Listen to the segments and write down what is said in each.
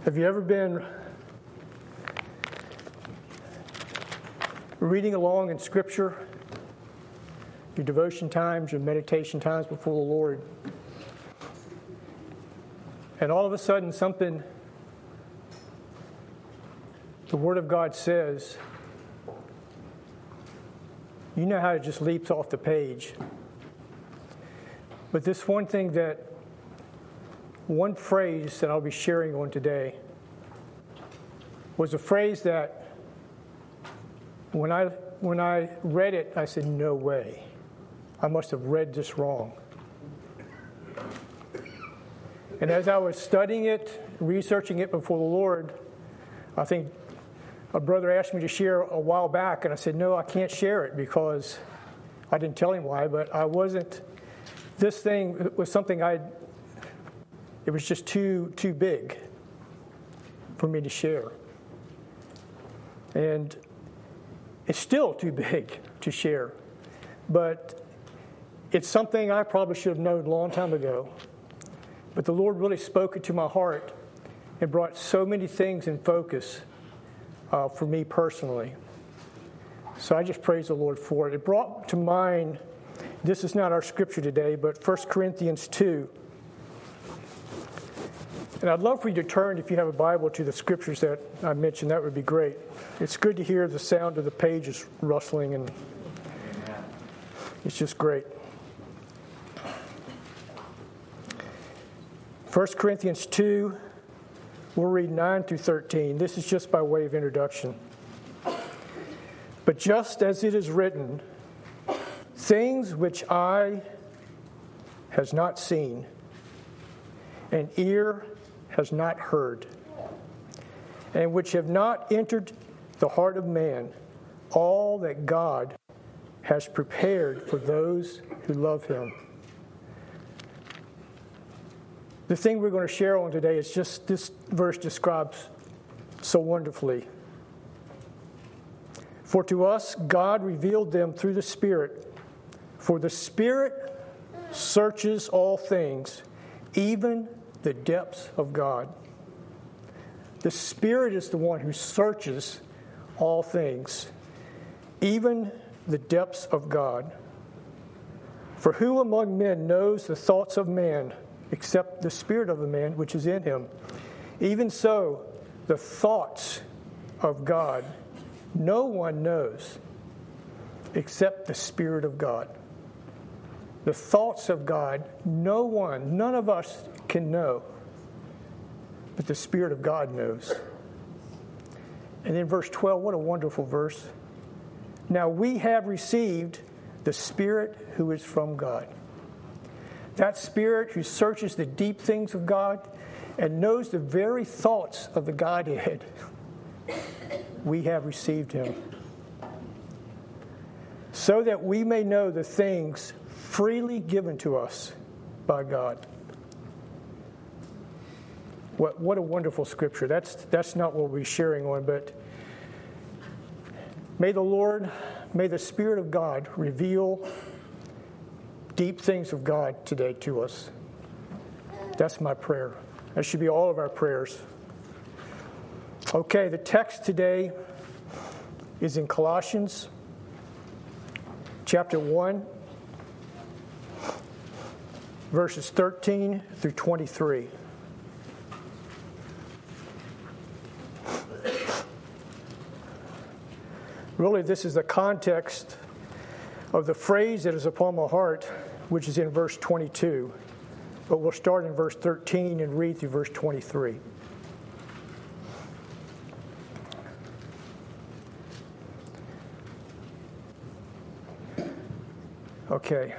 Have you ever been reading along in Scripture, your devotion times, your meditation times before the Lord, and all of a sudden something the Word of God says, you know how it just leaps off the page. But this one phrase that I'll be sharing on today was a phrase that when I read it, I said, no way. I must have read this wrong. And as I was studying it, researching it before the Lord, I think a brother asked me to share a while back, and I said, no, I can't share it because I didn't tell him why, but I wasn't. This thing was something it was just too big for me to share. And it's still too big to share. But it's something I probably should have known a long time ago. But the Lord really spoke it to my heart and brought so many things in focus for me personally. So I just praise the Lord for it. It brought to mind, this is not our scripture today, but 1 Corinthians 2. And I'd love for you to turn, if you have a Bible, to the scriptures that I mentioned. That would be great. It's good to hear the sound of the pages rustling, and it's just great. 1 Corinthians 2, we'll read 9 through 13. This is just by way of introduction. But just as it is written, things which eye has not seen, and ear has not heard, and which have not entered the heart of man, all that God has prepared for those who love him. The thing we're going to share on today is just this verse describes so wonderfully. For to us God revealed them through the Spirit, for the Spirit searches all things, even the depths of God. The Spirit is the one who searches all things, even the depths of God. For who among men knows the thoughts of man, except the spirit of the man which is in him? Even so, the thoughts of God no one knows, except the Spirit of God. The thoughts of God, none of us can know, but the Spirit of God knows. And then verse 12, what a wonderful verse. Now we have received the Spirit who is from God. That Spirit who searches the deep things of God and knows the very thoughts of the Godhead. We have received him, so that we may know the things freely given to us by God. What a wonderful scripture. That's not what we're sharing on, but may the Spirit of God reveal deep things of God today to us. That's my prayer. That should be all of our prayers. Okay, the text today is in Colossians chapter 1, verses 13 through 23. Really, this is the context of the phrase that is upon my heart, which is in verse 22. But we'll start in verse 13 and read through verse 23. Okay.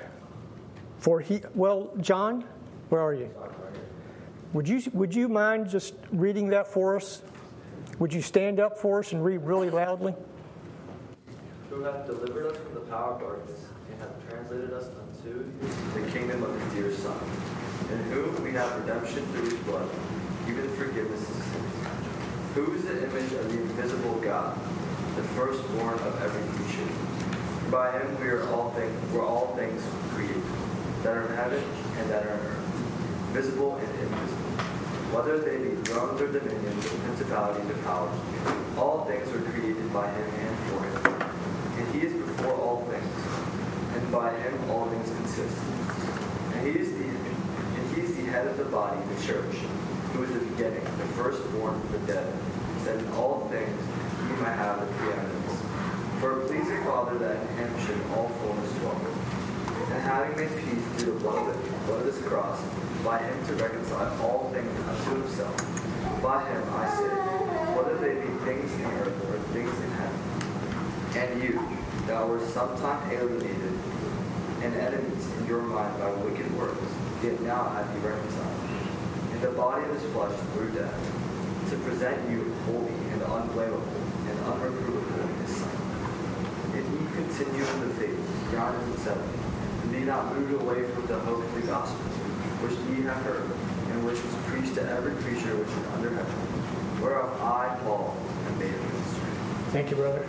John, where are you? Would you mind just reading that for us? Would you stand up for us and read really loudly? Who hath delivered us from the power of darkness, and hath translated us unto the kingdom of his dear Son, in whom we have redemption through his blood, even forgiveness of sins. Who is the image of the invisible God, the firstborn of every creature? By him were all things created, that are in heaven and that are on earth, visible and invisible, whether they be thrones or dominions or principalities or powers. All things were created by him and for him. And he is before all things, and by him all things consist. And he is the head of the body, the church, who is the beginning, the firstborn from the dead, that in all things he might have the preeminence. For it pleased the Father that in him should all fullness dwell. And having made peace through the blood of his cross, by him to reconcile all things unto himself. By him, I say, whether they be things in earth or things in heaven. And you, that were sometime alienated and enemies in your mind by wicked works, yet now have you reconciled in the body of his flesh through death, to present you holy and unblameable and unreprovable in his sight. If ye continue in the faith, grounded in seven, and be not moved away from the hope of the gospel, which ye have heard, and which was preached to every creature which is under heaven, whereof I, Paul, am made a minister. Thank you, brother.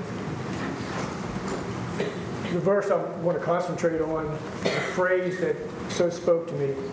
The verse I want to concentrate on, the phrase that so spoke to me,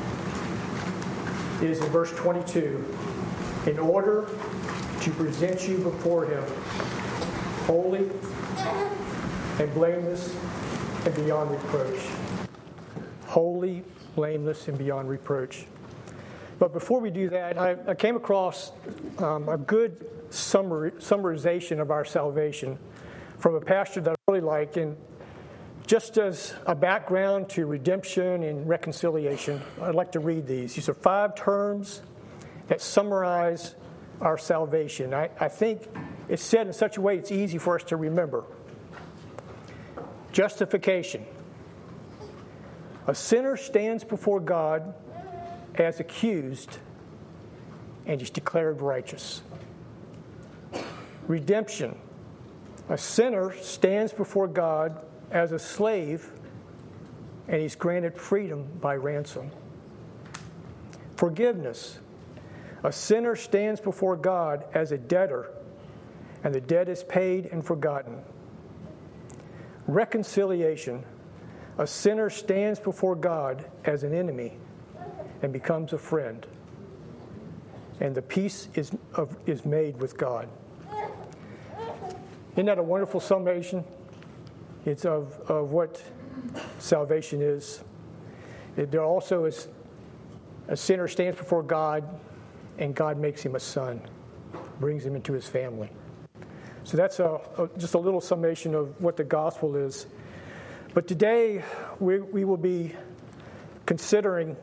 is in verse 22. In order to present you before him holy and blameless and beyond reproach. Holy, blameless, and beyond reproach. But before we do that, I came across a good summarization of our salvation from a pastor that I really like. And just as a background to redemption and reconciliation, I'd like to read these. These are 5 terms that summarize our salvation. I think it's said in such a way it's easy for us to remember. Justification. A sinner stands before God as accused and is declared righteous. Redemption. A sinner stands before God as a slave and he's granted freedom by ransom. Forgiveness. A sinner stands before God as a debtor and the debt is paid and forgotten. Reconciliation. A sinner stands before God as an enemy and becomes a friend. And the peace is made with God. Isn't that a wonderful summation? It's of what salvation is. There also is a sinner stands before God and God makes him a son, brings him into his family. So that's just a little summation of what the gospel is. But today, we will be considering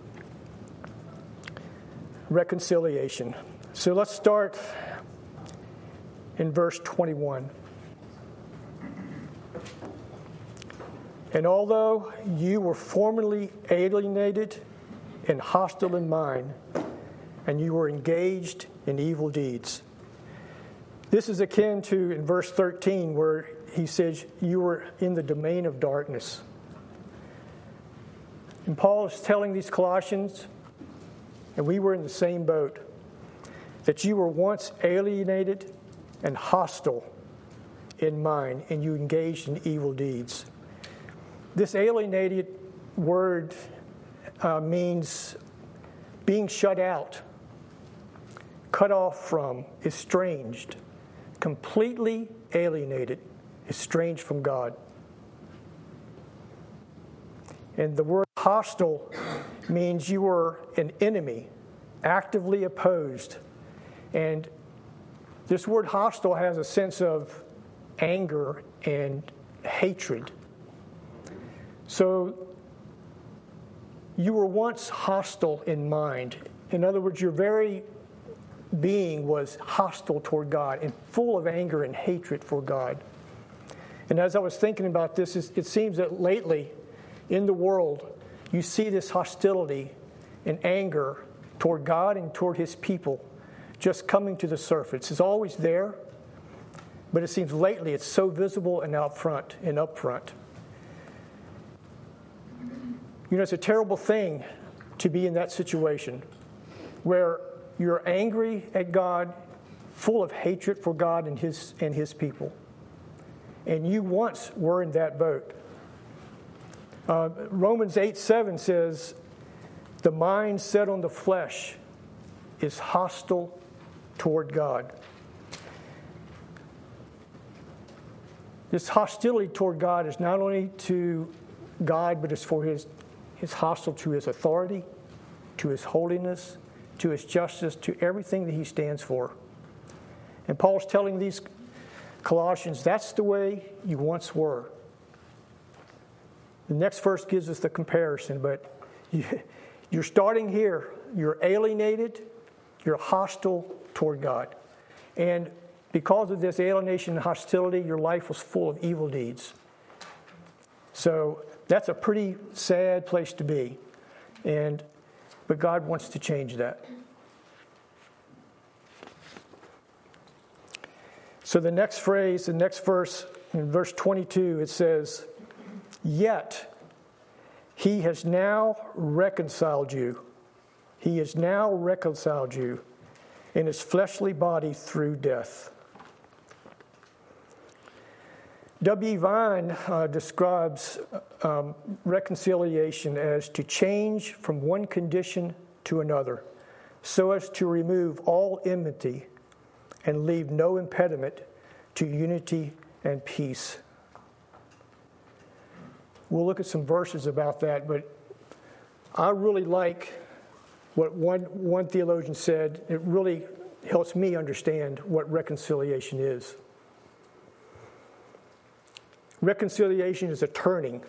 reconciliation. So let's start in verse 21. And although you were formerly alienated and hostile in mind, and you were engaged in evil deeds. This is akin to in verse 13 where he says you were in the domain of darkness. And Paul is telling these Colossians, and we were in the same boat, that you were once alienated and hostile in mind, and you engaged in evil deeds. This alienated word means being shut out, cut off from, estranged, completely alienated, estranged from God. And the word hostile means you were an enemy, actively opposed. And this word hostile has a sense of anger and hatred. So you were once hostile in mind. In other words, your very being was hostile toward God and full of anger and hatred for God. And as I was thinking about this, it seems that lately in the world, you see this hostility and anger toward God and toward His people just coming to the surface. It's always there, but it seems lately it's so visible and upfront. You know, it's a terrible thing to be in that situation where you're angry at God, full of hatred for God and His people. And you once were in that boat. Romans 8:7 says, the mind set on the flesh is hostile toward God. This hostility toward God is not only to God, but it's for his hostile to his authority, to his holiness, to his justice, to everything that he stands for. And Paul's telling these Colossians, that's the way you once were. The next verse gives us the comparison, but you're starting here. You're alienated. You're hostile toward God. And because of this alienation and hostility, your life was full of evil deeds. So that's a pretty sad place to be. But God wants to change that. So the next phrase, the next verse, in verse 22, it says, "Yet he has now reconciled you. He has now reconciled you in his fleshly body through death." W. Vine describes reconciliation as to change from one condition to another, so as to remove all enmity and leave no impediment to unity and peace. We'll look at some verses about that, but I really like what one theologian said. It really helps me understand what reconciliation is. Reconciliation is a turning.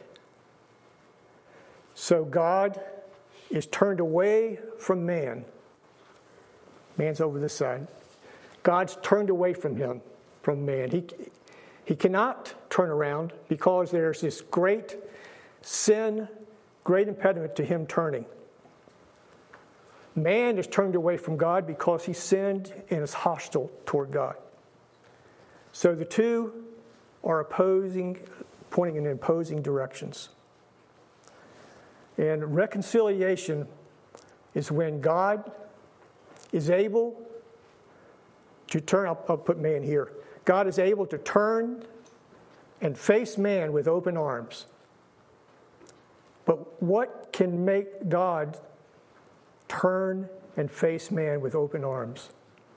So God is turned away from man. Man's over this side. God's turned away from him, from man. He cannot turn around because there's this great sin, great impediment to him turning. Man is turned away from God because he sinned and is hostile toward God. So the two are pointing in opposing directions. And reconciliation is when God is able to turn, I'll put man here. God is able to turn and face man with open arms. But what can make God turn and face man with open arms?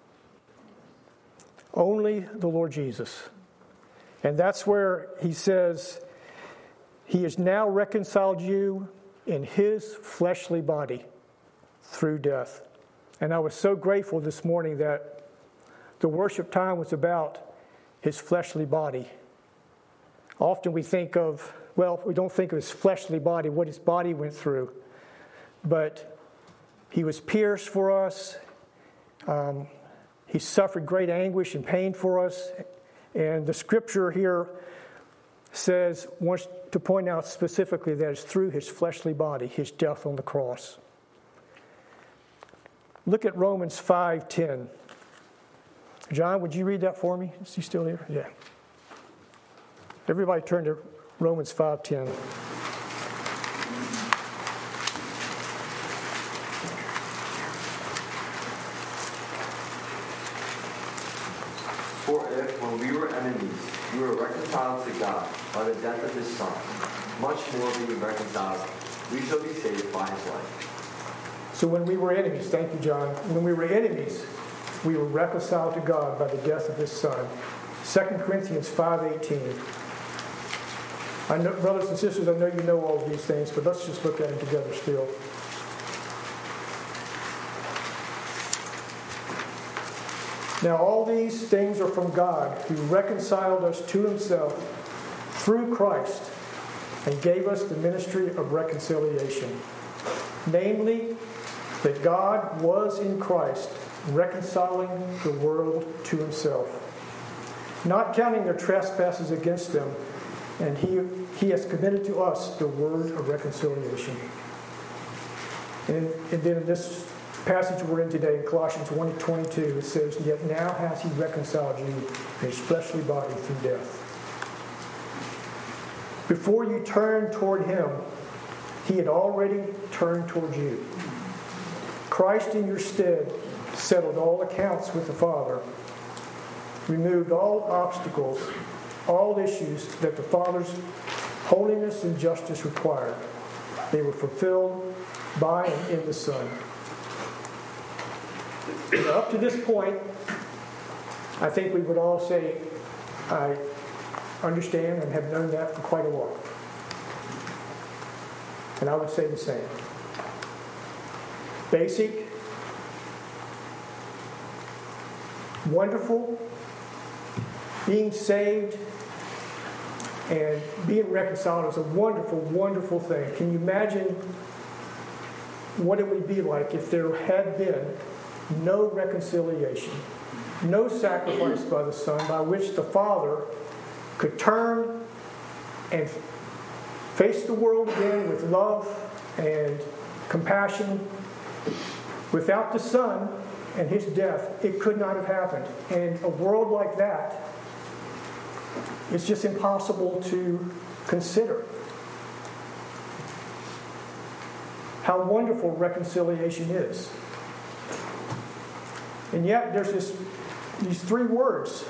Only the Lord Jesus. And that's where he says, he has now reconciled you in his fleshly body through death. And I was so grateful this morning that the worship time was about his fleshly body. Often we think of, we don't think of his fleshly body, what his body went through. But he was pierced for us. He suffered great anguish and pain for us. And the scripture here wants to point out specifically that it's through his fleshly body, his death on the cross. Look at Romans 5:10. John, would you read that for me? Is he still here? Yeah. Everybody turn to Romans 5:10. For if, when we were enemies, we were reconciled to God by the death of his Son, much more being reconciled, we shall be saved by his life. So when we were enemies, thank you, John. When we were enemies, we were reconciled to God by the death of his Son. 2 Corinthians 5:18. I know, brothers and sisters, I know you know all of these things, but let's just look at them together still. Now all these things are from God, who reconciled us to himself through Christ and gave us the ministry of reconciliation. Namely, that God was in Christ, reconciling the world to himself, not counting their trespasses against them, and he has committed to us the word of reconciliation. And then in this passage we're in today, in Colossians 1:22, it says, "Yet now has he reconciled you in his fleshly body through death." Before you turned toward him, he had already turned toward you. Christ in your stead settled all accounts with the Father, removed all obstacles, all issues that the Father's holiness and justice required. They were fulfilled by and in the Son. Up to this point, I think we would all say, I understand and have known that for quite a while. And I would say the same. Basic, wonderful, being saved and being reconciled is a wonderful, wonderful thing. Can you imagine what it would be like if there had been no reconciliation, no sacrifice by the Son by which the Father could turn and face the world again with love and compassion? Without the Son and His death, it could not have happened. And a world like that, it's just impossible to consider. How wonderful reconciliation is. And yet there's these three words.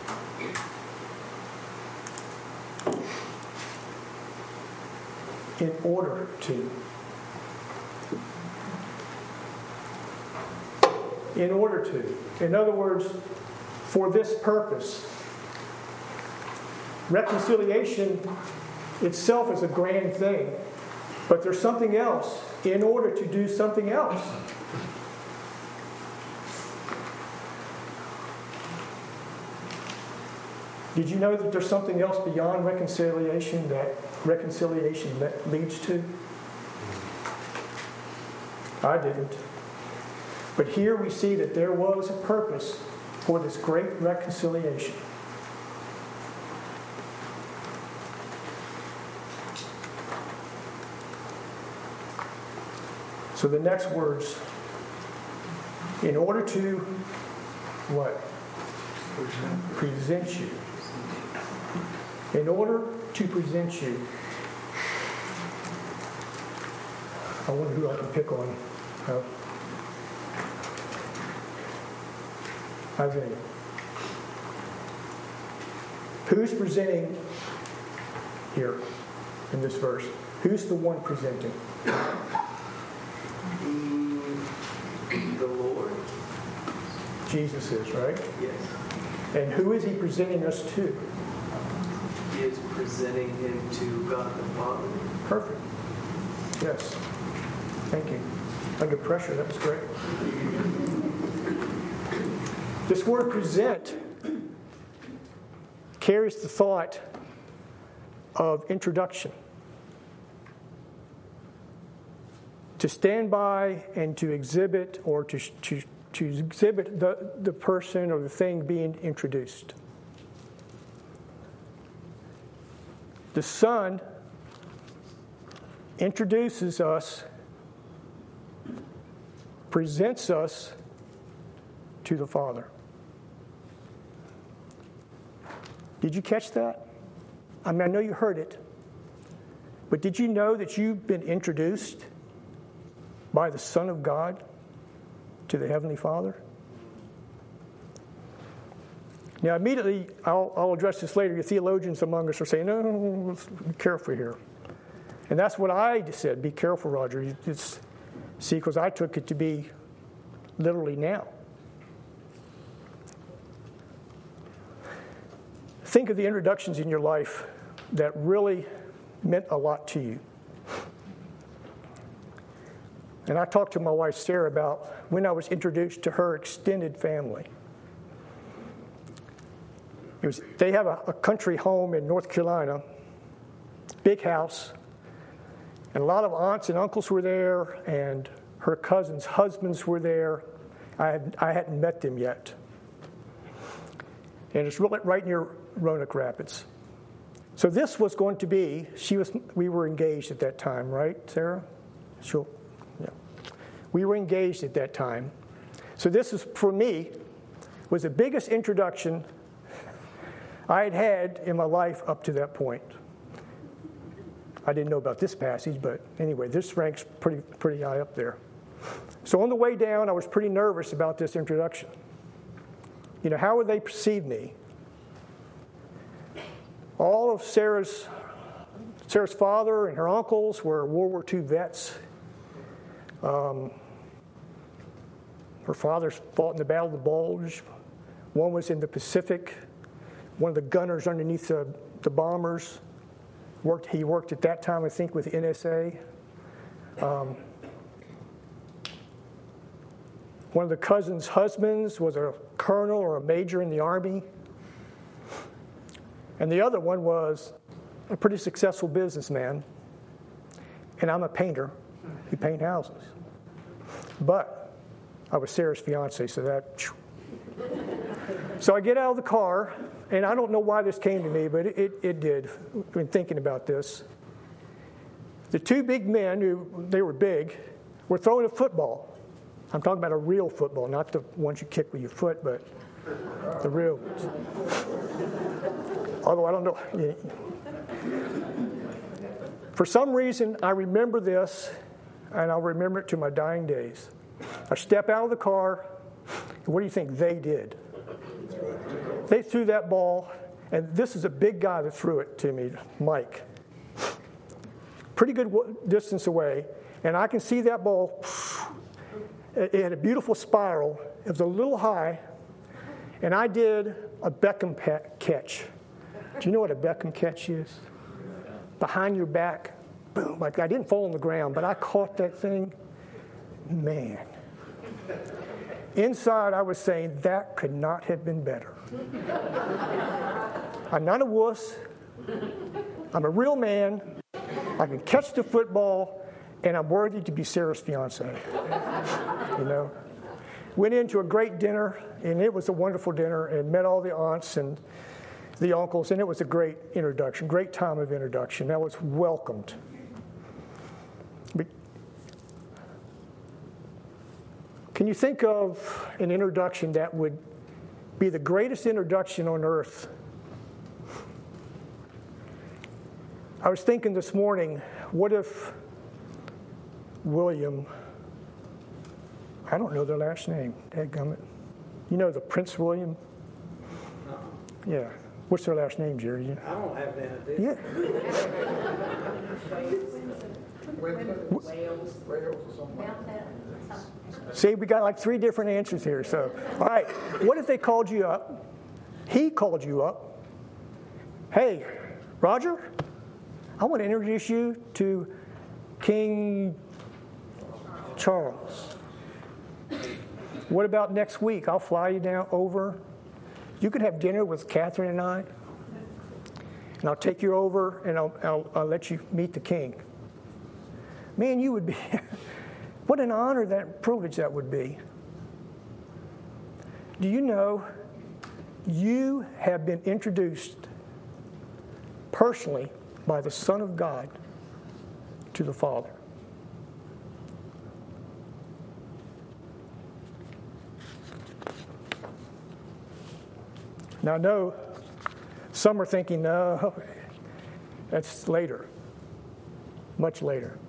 In order to. In order to. In other words, for this purpose. Reconciliation itself is a grand thing, but there's something else in order to do something else. Did you know that there's something else beyond reconciliation that reconciliation leads to? I didn't. But here we see that there was a purpose for this great reconciliation. So the next words, in order to what? Present you. In order to present you. I wonder who I can pick on. Isaiah. Who's presenting here in this verse? Who's the one presenting? The Lord. Jesus is, right? Yes. And who is He presenting us to? He is presenting Him to God the Father. Perfect. Yes. Thank you. Under pressure, that was great. This word present carries the thought of introduction. To stand by and to exhibit or to exhibit the person or the thing being introduced. The Son introduces us, presents us to the Father. Did you catch that? I mean, I know you heard it, but did you know that you've been introduced by the Son of God to the Heavenly Father? Now, immediately, I'll address this later. Your theologians among us are saying, no, let's be careful here. And that's what I said. Be careful, Roger. See, because I took it to be literally now. Think of the introductions in your life that really meant a lot to you. And I talked to my wife, Sarah, about when I was introduced to her extended family. They have a country home in North Carolina, big house, and a lot of aunts and uncles were there, and her cousins' husbands were there. I hadn't met them yet. And it's really right near Roanoke Rapids. So this was going to be, we were engaged at that time, right, Sarah? Sure. Yeah. We were engaged at that time. So this is, for me, was the biggest introduction I had had in my life up to that point. I didn't know about this passage, but anyway, this ranks pretty high up there. So on the way down, I was pretty nervous about this introduction. You know, how would they perceive me? All of Sarah's father and her uncles were World War II vets. Her Her fathers fought in the Battle of the Bulge. One was in the Pacific. One of the gunners underneath the bombers. He worked at that time, I think, with the NSA. One of the cousins' husbands was a colonel or a major in the Army. And the other one was a pretty successful businessman. And I'm a painter. We paint houses. But I was Sarah's fiance, so that... So I get out of the car, and I don't know why this came to me, but it did, when thinking about this. The two big men, they were big, were throwing a football. I'm talking about a real football, not the ones you kick with your foot, but the real ones. Although I don't know. For some reason, I remember this, and I'll remember it to my dying days. I step out of the car, and what do you think they did? They threw that ball, and this is a big guy that threw it to me, Mike. Pretty good distance away, and I can see that ball. It had a beautiful spiral. It was a little high, and I did a Beckham catch. Do you know what a Beckham catch is? Behind your back, boom. Like I didn't fall on the ground, but I caught that thing. Man. Inside, I was saying, that could not have been better. I'm not a wuss. I'm a real man. I can catch the football, and I'm worthy to be Sarah's fiance. You know? Went into a great dinner, and it was a wonderful dinner, and met all the aunts and the uncles, and it was a great introduction, great time of introduction. I was welcomed. But can you think of an introduction that would be the greatest introduction on earth? I was thinking this morning, what if William, I don't know their last name, dadgummit. You know the Prince William? No. Yeah. What's their last name, Jerry? I don't have any idea. Yeah. Wales or something. See, we got like 3 different answers here. So, all right, what if they called you up? He called you up. Hey, Roger, I want to introduce you to King Charles. What about next week? I'll fly you down over. You could have dinner with Catherine and I, and I'll take you over, and I'll let you meet the king. Man, you would be... What an honor, that privilege that would be. Do you know you have been introduced personally by the Son of God to the Father? Now, I know some are thinking, no, that's later, much later.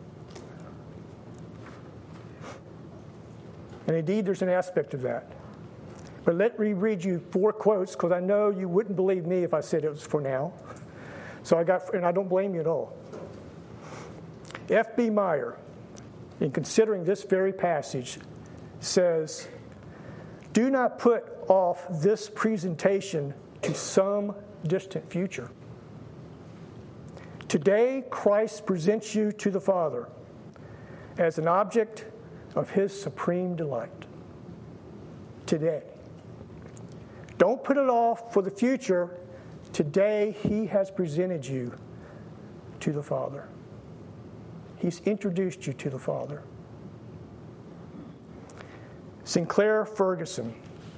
And indeed, there's an aspect of that. But let me read you 4 quotes, because I know you wouldn't believe me if I said it was for now. And I don't blame you at all. F.B. Meyer, in considering this very passage, says, do not put off this presentation to some distant future. Today, Christ presents you to the Father as an object of his supreme delight. Today. Don't put it off for the future. Today, he has presented you to the Father. He's introduced you to the Father. Sinclair Ferguson.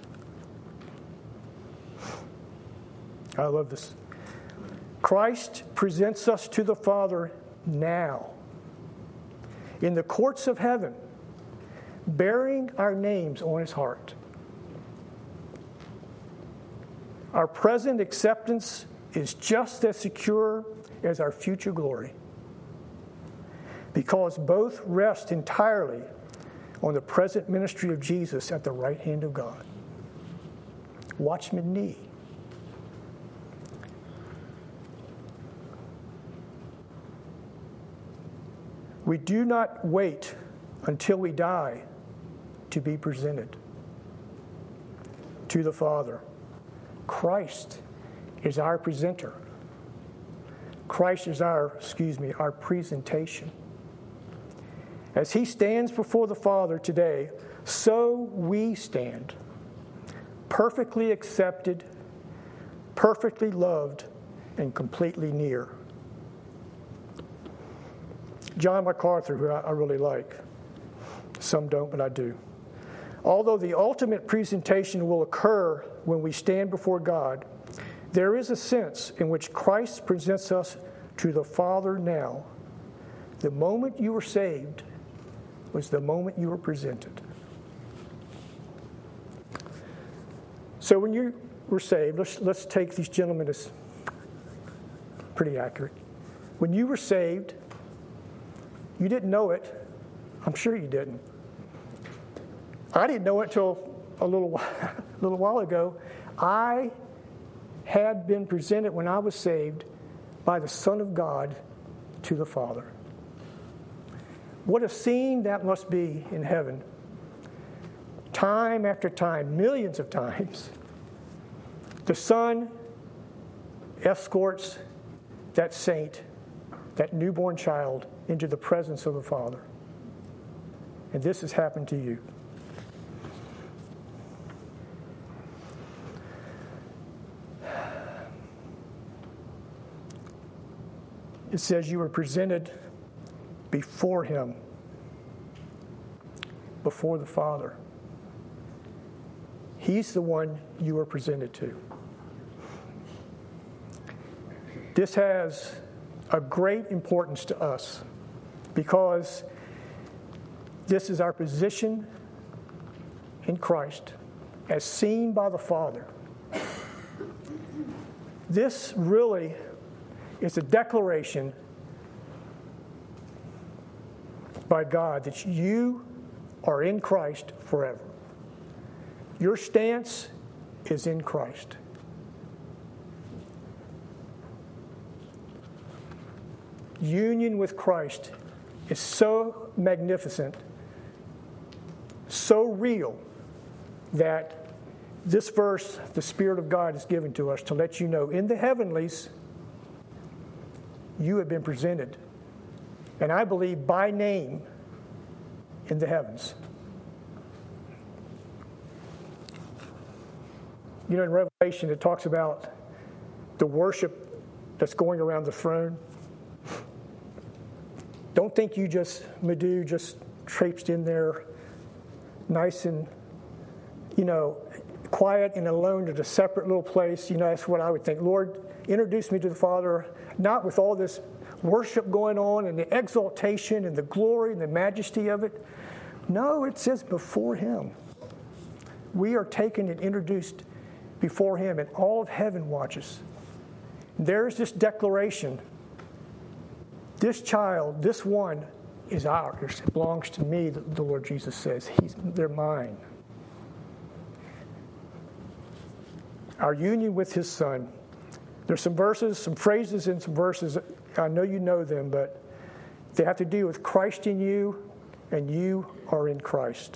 I love this. Christ presents us to the Father now, in the courts of heaven, bearing our names on his heart. Our present acceptance is just as secure as our future glory, because both rest entirely on the present ministry of Jesus at the right hand of God. Watchman Nee. We do not wait until we die to be presented. to the Father. Christ is our presenter. Christ is our presentation. As he stands before the Father today, so we stand, perfectly accepted, perfectly loved, and completely near. John MacArthur, who I really like, some don't, but I do. Although the ultimate presentation will occur when we stand before God, there is a sense in which Christ presents us to the Father now. The moment you were saved was the moment you were presented. So when you were saved, let's take these gentlemen as pretty accurate. When you were saved, you didn't know it. I'm sure you didn't. I didn't know it until a little while ago. I had been presented when I was saved by the Son of God to the Father. What a scene that must be in heaven. Time after time, millions of times, the Son escorts that saint, that newborn child, into the presence of the Father. And this has happened to you. It says you were presented before him, before the Father. He's the one you were presented to. This has a great importance to us because this is our position in Christ as seen by the Father. This really is a declaration by God that you are in Christ forever. Your stance is in Christ. Union with Christ is so magnificent, so real, that this verse, the Spirit of God is given to us to let you know in the heavenlies, you have been presented, and I believe by name, in the heavens. You know, in Revelation, it talks about the worship that's going around the throne. Don't think you just traipsed in there nice and, quiet and alone at a separate little place. That's what I would think. Lord, introduce me to the Father, not with all this worship going on and the exaltation and the glory and the majesty of it. No, it says before him. We are taken and introduced before him, and all of heaven watches. There's this declaration. This child, this one, is ours. It belongs to me, the Lord Jesus says. They're mine. Our union with his Son. There's some phrases in some verses. I know you know them, but they have to do with Christ in you, and you are in Christ.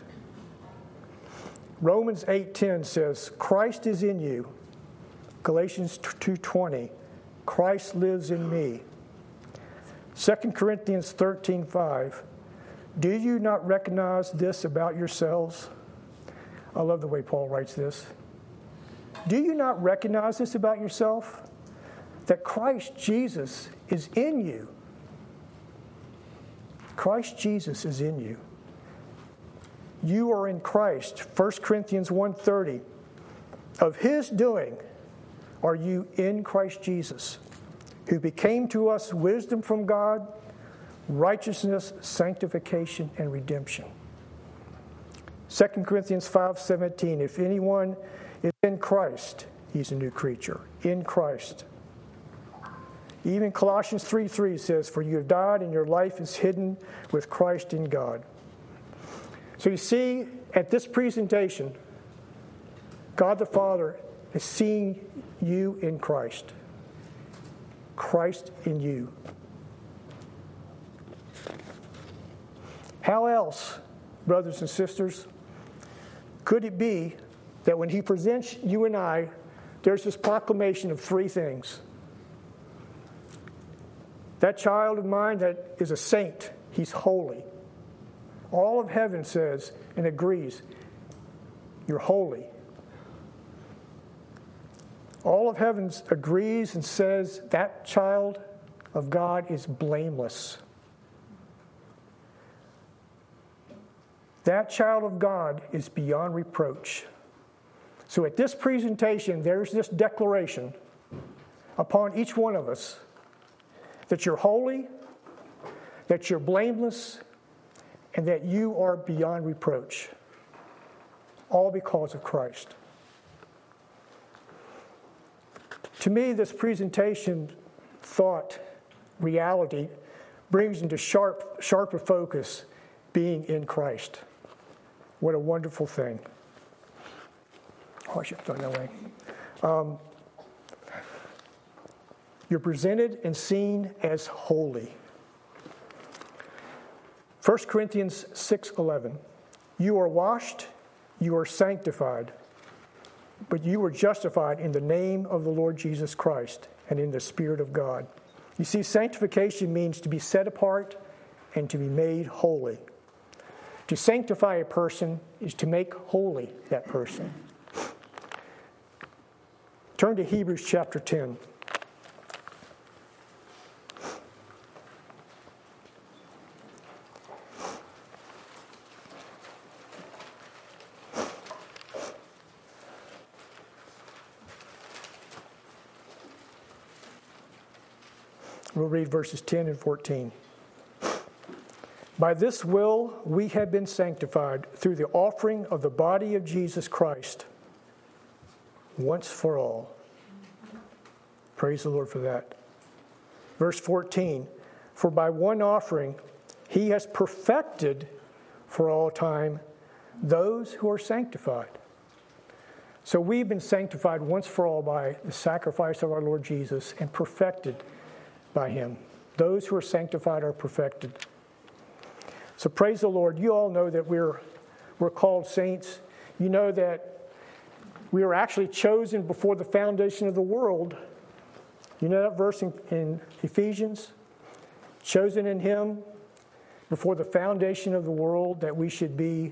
Romans 8:10 says, Christ is in you. Galatians 2:20, Christ lives in me. 2 Corinthians 13:5, do you not recognize this about yourselves? I love the way Paul writes this. Do you not recognize this about yourself? That Christ Jesus is in you. Christ Jesus is in you. You are in Christ. 1 Corinthians 1:30. Of his doing are you in Christ Jesus, who became to us wisdom from God, righteousness, sanctification, and redemption. 2 Corinthians 5:17. If anyone is in Christ, he's a new creature. In Christ. Even Colossians 3:3 says, for you have died and your life is hidden with Christ in God. So you see, at this presentation, God the Father is seeing you in Christ. Christ in you. How else, brothers and sisters, could it be that when he presents you and I, there's this proclamation of three things. That child of mine that is a saint, he's holy. All of heaven says and agrees, you're holy. All of heaven agrees and says that child of God is blameless. That child of God is beyond reproach. So at this presentation, there's this declaration upon each one of us that you're holy, that you're blameless, and that you are beyond reproach. All because of Christ. To me, this presentation, thought, reality, brings into sharper focus being in Christ. What a wonderful thing. Oh, I should have done that way. You're presented and seen as holy. 1 Corinthians 6:11. You are washed, you are sanctified, but you were justified in the name of the Lord Jesus Christ and in the Spirit of God. You see, sanctification means to be set apart and to be made holy. To sanctify a person is to make holy that person. Turn to Hebrews chapter 10. We'll read verses 10 and 14. By this will we have been sanctified through the offering of the body of Jesus Christ once for all. Praise the Lord for that. Verse 14. For by one offering he has perfected for all time those who are sanctified. So we've been sanctified once for all by the sacrifice of our Lord Jesus and perfected by him. Those who are sanctified are perfected. So praise the Lord. You all know that we're called saints. You know that we were actually chosen before the foundation of the world. You know that verse in Ephesians? Chosen in him before the foundation of the world that we should be,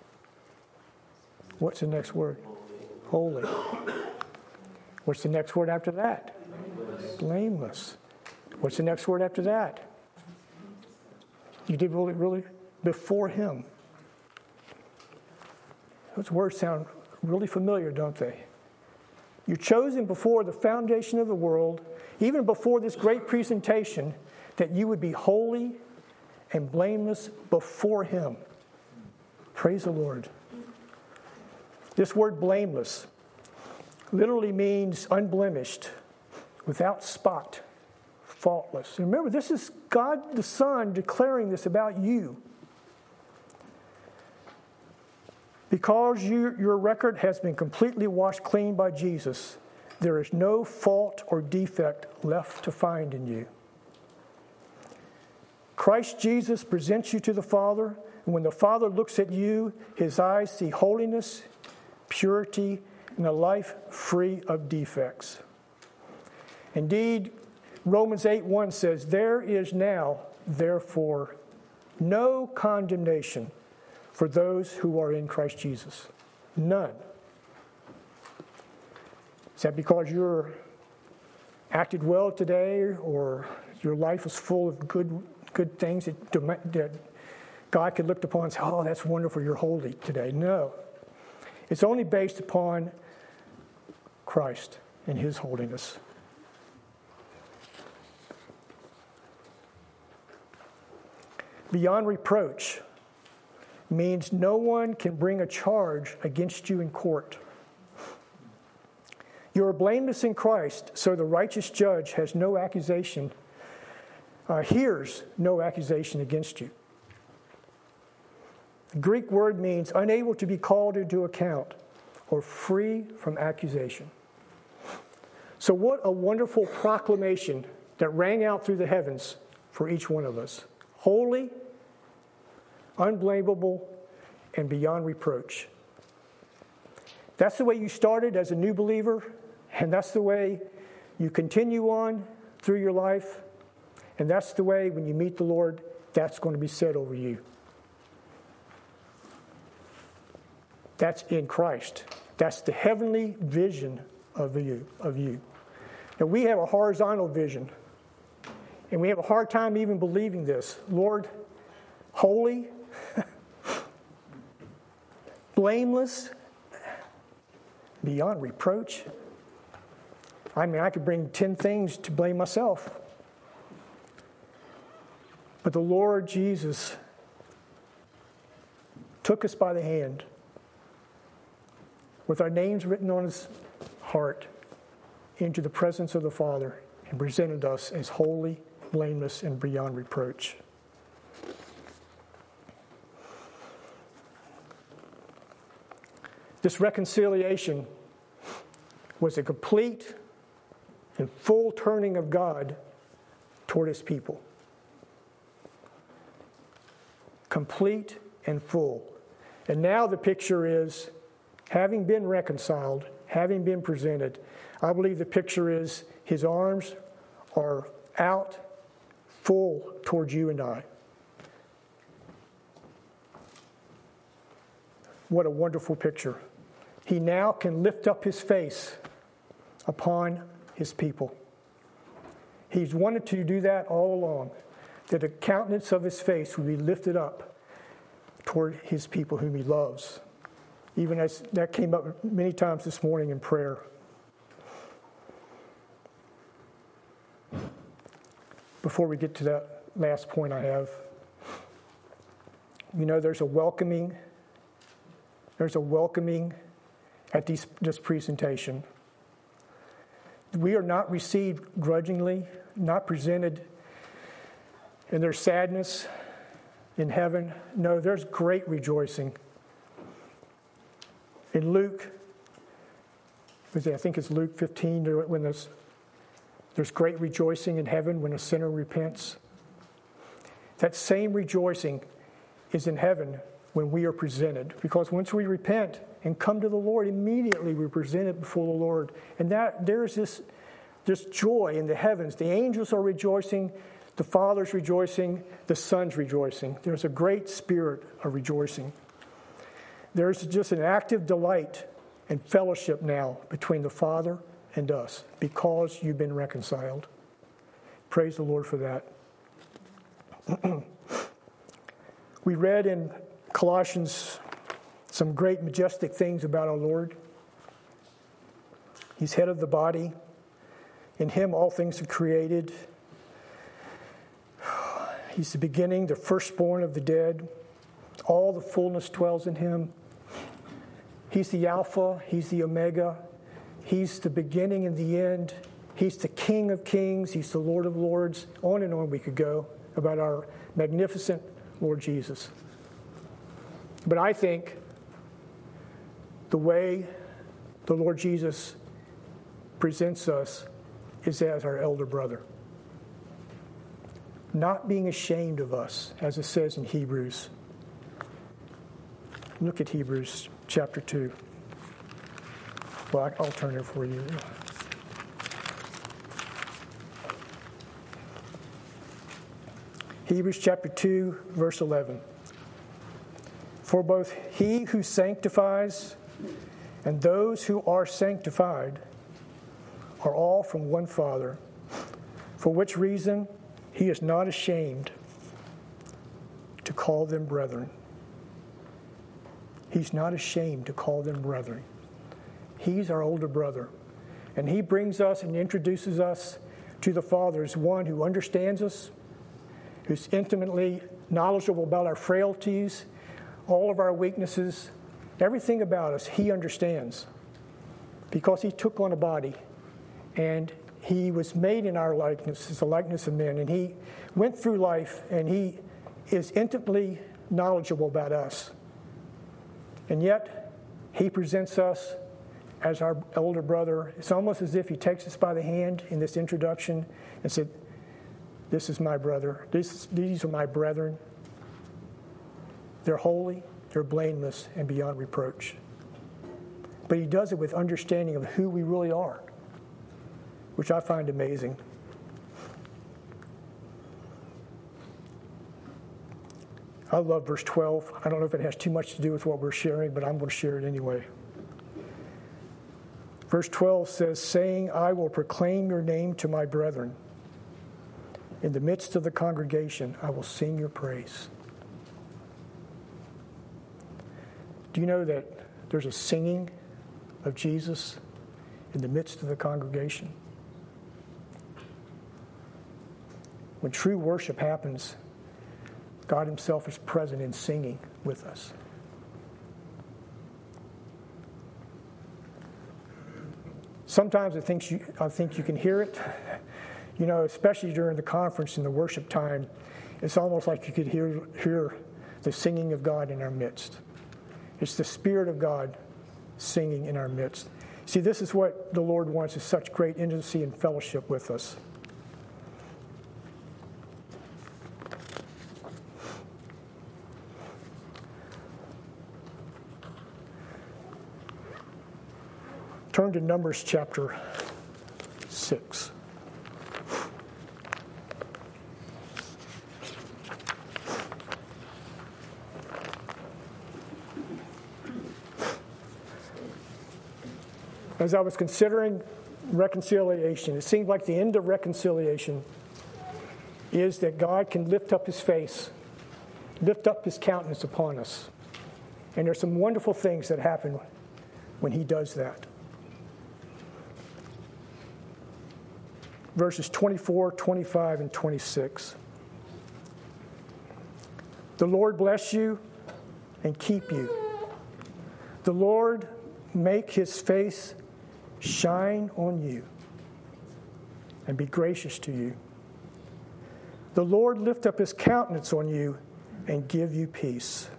what's the next word? Holy. What's the next word after that? Blameless. What's the next word after that? You did really before him. Those words sound really familiar, don't they? You're chosen before the foundation of the world, even before this great presentation, that you would be holy and blameless before him. Praise the Lord. This word blameless literally means unblemished, without spot, faultless. And remember, this is God the Son declaring this about you. Because your record has been completely washed clean by Jesus, there is no fault or defect left to find in you. Christ Jesus presents you to the Father, and when the Father looks at you, his eyes see holiness, purity, and a life free of defects. Indeed, Romans 8:1 says, there is now, therefore, no condemnation for those who are in Christ Jesus. None. Is that because you're acted well today, or your life is full of good things that God could look upon and say, oh, that's wonderful, you're holy today? No. It's only based upon Christ and his holiness. Beyond reproach means no one can bring a charge against you in court. You are blameless in Christ, so the righteous judge has no accusation, hears no accusation against you. The Greek word means unable to be called into account or free from accusation. So what a wonderful proclamation that rang out through the heavens for each one of us. Holy, unblameable, and beyond reproach. That's the way you started as a new believer, and that's the way you continue on through your life, and that's the way when you meet the Lord, that's going to be said over you. That's in Christ. That's the heavenly vision of you. Now, we have a horizontal vision, and we have a hard time even believing this. Lord, holy, blameless, beyond reproach. I mean, I could bring 10 things to blame myself. But the Lord Jesus took us by the hand with our names written on his heart into the presence of the Father and presented us as holy, blameless, and beyond reproach. This reconciliation was a complete and full turning of God toward his people. Complete and full. And now the picture is, having been reconciled, having been presented, I believe the picture is his arms are out full towards you and I. What a wonderful picture. He now can lift up his face upon his people. He's wanted to do that all along, that the countenance of his face would be lifted up toward his people whom he loves. Even as that came up many times this morning in prayer. Before we get to that last point I have, there's a welcoming at this presentation. We are not received grudgingly, not presented in their sadness in heaven. No, there's great rejoicing. In Luke, I think it's Luke 15, when there's great rejoicing in heaven when a sinner repents. That same rejoicing is in heaven when we are presented. Because once we repent and come to the Lord, immediately we're presented before the Lord. And that there's this joy in the heavens. The angels are rejoicing, the Father's rejoicing, the Son's rejoicing. There's a great spirit of rejoicing. There's just an active delight and fellowship now between the Father and us because you've been reconciled. Praise the Lord for that. We read in Colossians some great majestic things about our Lord. He's head of the body. In him all things are created. He's the beginning, the firstborn of the dead. All the fullness dwells in him. He's the Alpha. He's the Omega. He's the beginning and the end. He's the King of kings. He's the Lord of lords. On and on we could go about our magnificent Lord Jesus. But I think the way the Lord Jesus presents us is as our elder brother. Not being ashamed of us, as it says in Hebrews. Look at Hebrews chapter 2. Well, I'll turn there for you. Hebrews chapter 2, verse 11. For both he who sanctifies and those who are sanctified are all from one Father, for which reason he is not ashamed to call them brethren. He's not ashamed to call them brethren. He's our older brother. And he brings us and introduces us to the Father as one who understands us, who's intimately knowledgeable about our frailties, all of our weaknesses, everything about us, he understands. Because he took on a body and he was made in our likeness, as the likeness of men, and he went through life and he is intimately knowledgeable about us. And yet, he presents us as our elder brother. It's almost as if he takes us by the hand in this introduction and said, "This is my brother. These are my brethren. They're holy, they're blameless, and beyond reproach." but he does it with understanding of who we really are, which I find amazing. I love verse 12. I don't know if it has too much to do with what we're sharing, but I'm going to share it anyway. Verse 12 says, saying, I will proclaim your name to my brethren. In the midst of the congregation, I will sing your praise. Do you know that there's a singing of Jesus in the midst of the congregation? When true worship happens, God himself is present in singing with us. Sometimes I think you can hear it, especially during the conference and the worship time. It's almost like you could hear the singing of God in our midst. It's the Spirit of God singing in our midst. See, this is what the Lord wants, is such great intimacy and fellowship with us. Turn to Numbers chapter 6. As I was considering reconciliation, it seemed like the end of reconciliation is that God can lift up his face, lift up his countenance upon us. And there's some wonderful things that happen when he does that. Verses 24, 25, and 26. The Lord bless you and keep you. The Lord make his face shine on you and be gracious to you. The Lord lift up his countenance on you and give you peace.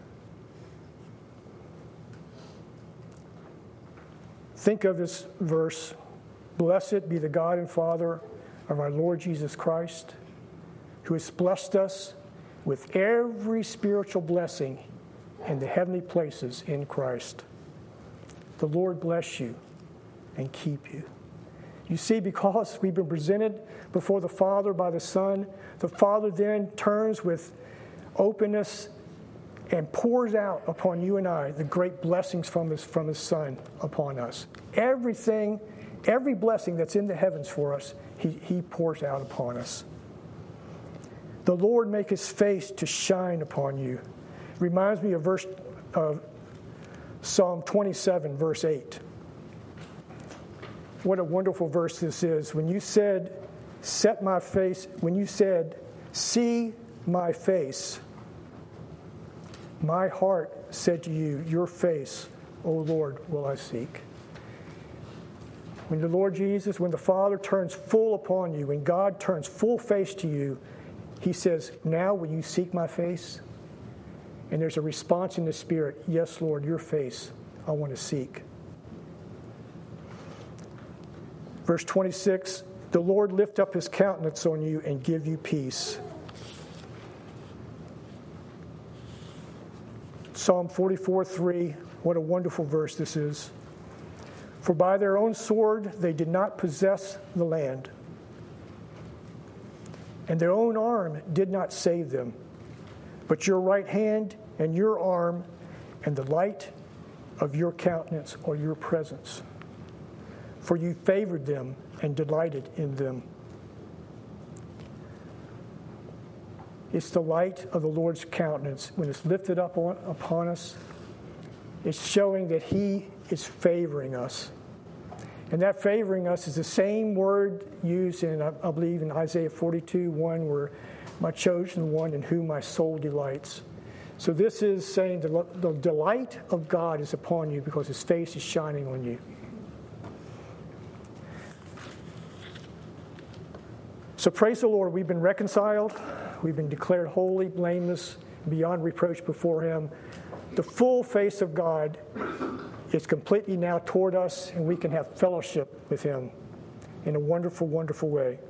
Think of this verse. Blessed be the God and Father of our Lord Jesus Christ, who has blessed us with every spiritual blessing in the heavenly places in Christ. The Lord bless you and keep you. You see, because we've been presented before the Father by the Son, the Father then turns with openness and pours out upon you and I the great blessings from his Son upon us. Everything, every blessing that's in the heavens for us, he pours out upon us. The Lord make his face to shine upon you. Reminds me of verse of Psalm 27, verse 8. What a wonderful verse this is. When you said, set my face, when you said, see my face, my heart said to you, your face, O Lord, will I seek. When the Lord Jesus, when the Father turns full upon you, when God turns full face to you, he says, now will you seek my face? And there's a response in the Spirit, yes, Lord, your face I want to seek. Verse 26, the Lord lift up his countenance on you and give you peace. Psalm 44:3, what a wonderful verse this is. For by their own sword they did not possess the land, and their own arm did not save them. But your right hand and your arm and the light of your countenance are your presence. For you favored them and delighted in them. It's the light of the Lord's countenance. When it's lifted up upon us, it's showing that he is favoring us. And that favoring us is the same word used in, I believe, in Isaiah 42:1, where my chosen one in whom my soul delights. So this is saying the delight of God is upon you because his face is shining on you. So praise the Lord, we've been reconciled. We've been declared holy, blameless, beyond reproach before him. The full face of God is completely now toward us, and we can have fellowship with him in a wonderful, wonderful way.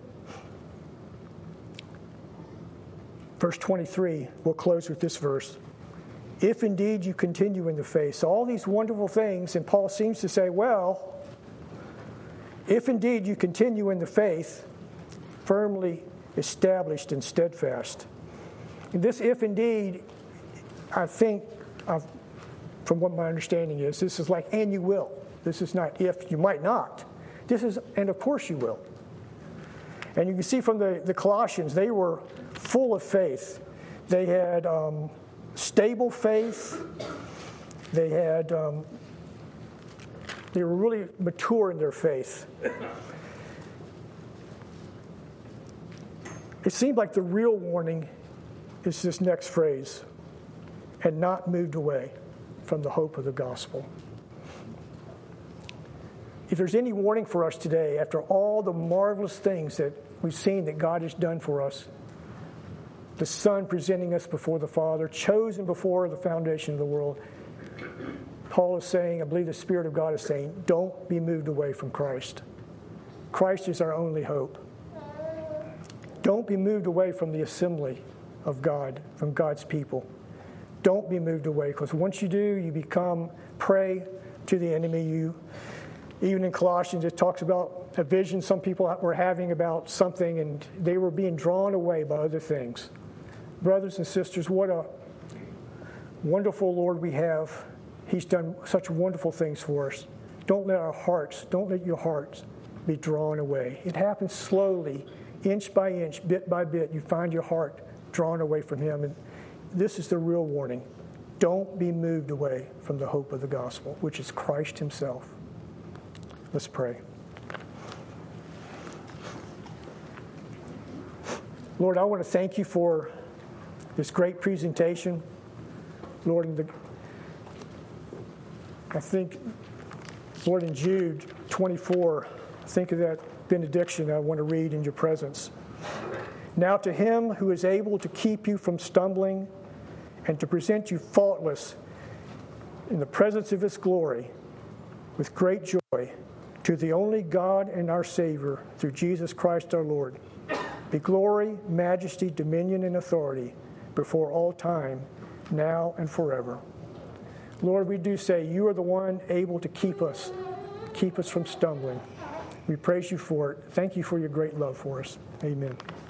Verse 23, we'll close with this verse. if indeed you continue in the faith. So all these wonderful things, and Paul seems to say, well, if indeed you continue in the faith, firmly established and steadfast. And this if indeed, I think, from what my understanding is, this is like, and you will. This is not if, you might not. This is, and of course you will. And you can see from the Colossians, they were full of faith. They had stable faith. They had, they were really mature in their faith. It seemed like the real warning is this next phrase, and not moved away from the hope of the gospel. If there's any warning for us today, after all the marvelous things that we've seen that God has done for us, the Son presenting us before the Father, chosen before the foundation of the world, Paul is saying, I believe the Spirit of God is saying, don't be moved away from Christ. Christ is our only hope. Don't be moved away from the assembly of God, from God's people. Don't be moved away, because once you do, you become prey to the enemy. Even in Colossians, it talks about a vision some people were having about something, and they were being drawn away by other things. Brothers and sisters, what a wonderful Lord we have. He's done such wonderful things for us. Don't let your hearts be drawn away. It happens slowly, inch by inch, bit by bit. You find your heart drawn away from Him. And this is the real warning. Don't be moved away from the hope of the gospel, which is Christ Himself. Let's pray. Lord, I want to thank You for this great presentation. Lord, I think, Lord, in Jude 24, think of that benediction I want to read in Your presence. Now to Him who is able to keep you from stumbling and to present you faultless in the presence of His glory with great joy, to the only God and our Savior, through Jesus Christ our Lord, be glory, majesty, dominion, and authority before all time, now and forever. Lord, we do say You are the one able to keep us from stumbling. We praise You for it. Thank You for Your great love for us. Amen.